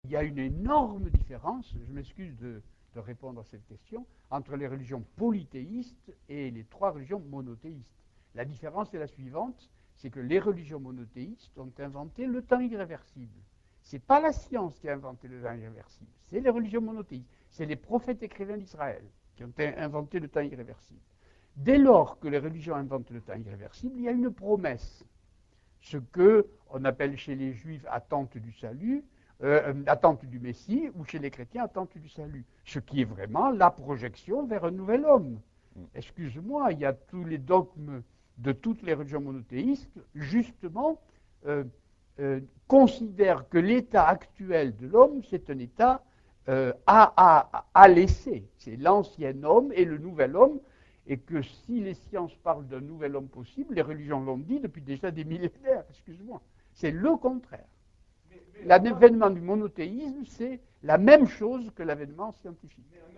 il y a une énorme différence, je m'excuse de répondre à cette question, entre les religions polythéistes et les trois religions monothéistes. La différence est la suivante, c'est que les religions monothéistes ont inventé le temps irréversible. Ce n'est pas la science qui a inventé le temps irréversible, c'est les religions monothéistes. C'est les prophètes écrivains d'Israël qui ont inventé le temps irréversible. Dès lors que les religions inventent le temps irréversible, il y a une promesse. Ce qu'on appelle chez les Juifs attente du salut, attente du Messie, ou chez les chrétiens attente du salut. Ce qui est vraiment la projection vers un nouvel homme. Excuse-moi, il y a tous les dogmes de toutes les religions monothéistes, justement, considèrent que l'état actuel de l'homme, c'est un état à laisser. C'est l'ancien homme et le nouvel homme, et que si les sciences parlent d'un nouvel homme possible, les religions l'ont dit depuis déjà des millénaires, excuse-moi. C'est le contraire. L'avènement du monothéisme, c'est la même chose que l'avènement scientifique.